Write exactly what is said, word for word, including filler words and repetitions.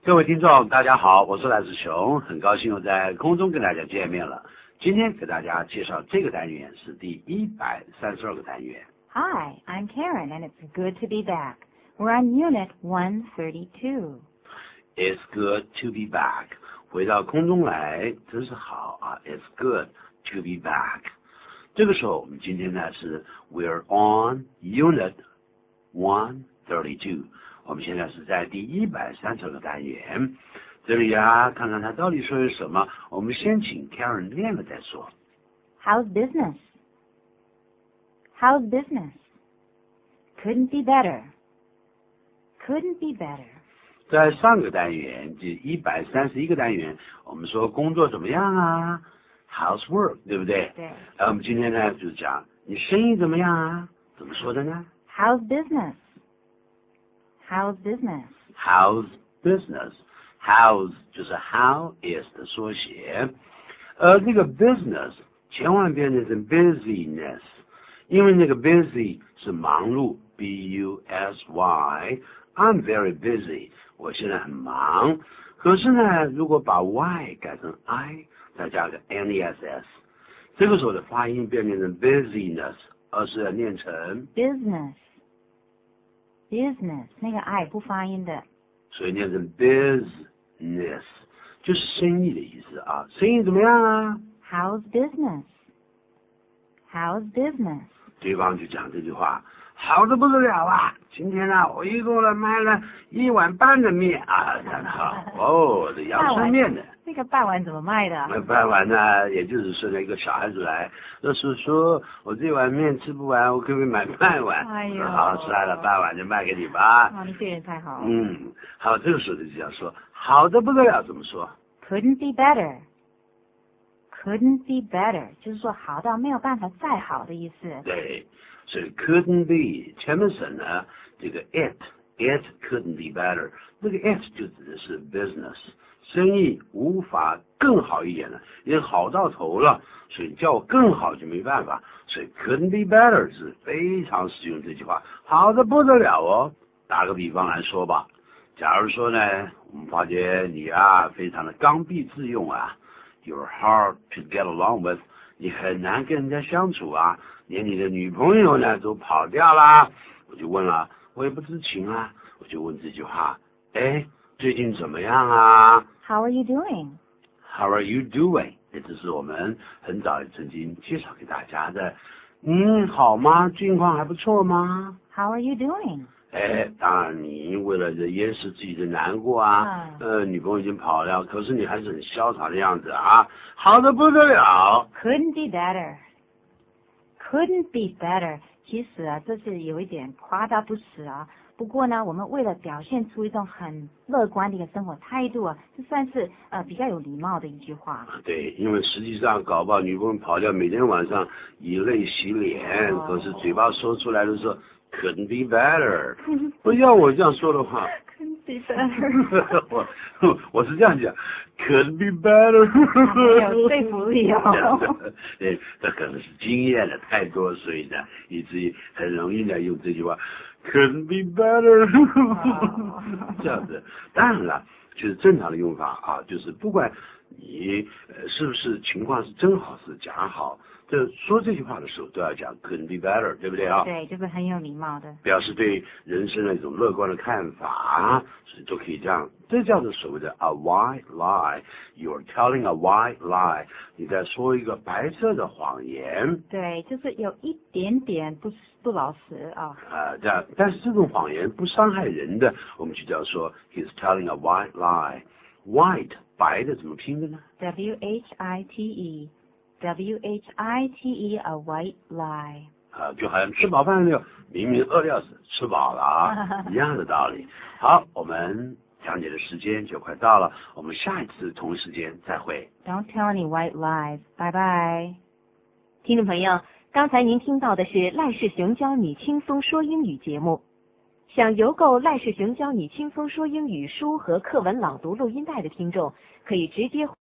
各位听众，大家好，我是赖志雄，很高兴又在空中跟大家见面了。今天给大家介绍这个单元是第一百三十二个单元。 Hi, I'm Karen, and it's good to be back. We're on Unit one thirty-two. It's good to be back. 回到空中来，真是好啊 ！It's good to be back. 这个时候，我们今天呢是 We're on Unit one thirty-two. 我们现在是在第一百三十二个单元，这里啊，看看他到底说了什么。我们先请 Karen 念了再说。 How's business? How's business? Couldn't be better. Couldn't be better. 在上个单元，即一百三十一个单元，我们说工作怎么样啊 ？How's work， 对不对？ 对。 而我们今天呢，就是讲你生意怎么样啊？怎么说的呢 How's business?How's business? How's business? How's 就是 how is 的缩写，而那个 business 千万别念成 busyness， 因为那个 busy 是忙碌 ，b u s y。I'm very busy， 我现在很忙。可是呢，如果把 y 改成 i， 再加个 ness， 这个时候的发音变成 busyness， 而是要念成 business。Business 那个 I 不发音的， 所以念成 business， 就是生意的意思啊。生意怎么样啊 ？How's business? How's business? 对方就讲这句话，好的不得了啊！今天啊，我一共呢买了一碗半的面啊，讲得好哦，这阳春面的。 那个半碗怎么卖的？ 那半碗呢，也就是说那一个小孩子来，说叔叔，我这碗面吃不完，我可不可以买半碗？ 哎呦， 好，吃来了半碗就卖给你吧。 哇，你对人太好了。 嗯，好，这个时候就这样说，好的不得了，怎么说 ？Couldn't be better. Couldn't be better， 就是说好到没有办法再好的意思。 对，所以 couldn't be 前面省呢，这个 it it couldn't be better， 这个 it 就指的是 business。生意无法更好一点了，已经好到头了，所以叫我更好就没办法，所以 couldn't be better 是非常实用这句话，好的不得了哦。打个比方来说吧，假如说呢，我们发觉你啊非常的刚愎自用啊 ，you're hard to get along with， 你很难跟人家相处啊，连你的女朋友呢都跑掉啦，我就问了，我也不知情啊，我就问这句话，哎，最近怎么样啊 ？How are you doing? How are you doing? 这只是我们很早曾经介绍给大家的。嗯，好吗？近况还不错吗 ？How are you doing? 哎，当然你为了掩饰自己的难过啊， 嗯、 呃，女朋友已经跑了，可是你还是很潇洒的样子啊，好的不得了。 Couldn't be better. Couldn't be better. 其实啊，这是有一点夸大不实啊。不过呢，我们为了表现出一种很乐观的一个生活态度啊，这算是呃比较有礼貌的一句话。 对，因为实际上搞不好女朋友跑掉，每天晚上以泪洗脸，哦、可是嘴巴说出来的时候 couldn't be better。不要我这样说的话 ，couldn't be better 我我是这样讲 ，couldn't be better 有说服力哦。 对，这可能是经验的太多，所以呢，以至于很容易呢用这句话。Couldn't be better 这样子，当然了，就是正常的用法啊，就是不管你呃是不是情况是真好是假好，这说这句话的时候都要讲 couldn't be better， 对不对啊？ 对，这个很有礼貌的， 表示对人生的一种乐观的看法，所以都可以这样，这叫做所谓的 a white lie。You're telling a white lie， 你在说一个白色的谎言。 对，就是有一点点不不老实啊。 啊，这样，但是这种谎言不伤害人的，我们就叫说 he's telling a white lie。White 白的怎么拼的呢 ？W H I T E。W H I T E a white lie 啊，就好像吃饱饭了，明明饿得要死，吃饱了啊，一样的道理。好，我们讲解的时间就快到了，我们下一次同一时间再会。 Don't tell any white lies， 拜拜。 听众朋友，刚才您听到的是赖世雄教你轻松说英语节目。想邮购赖世雄教你轻松说英语书和课文朗读录音带的听众，可以直接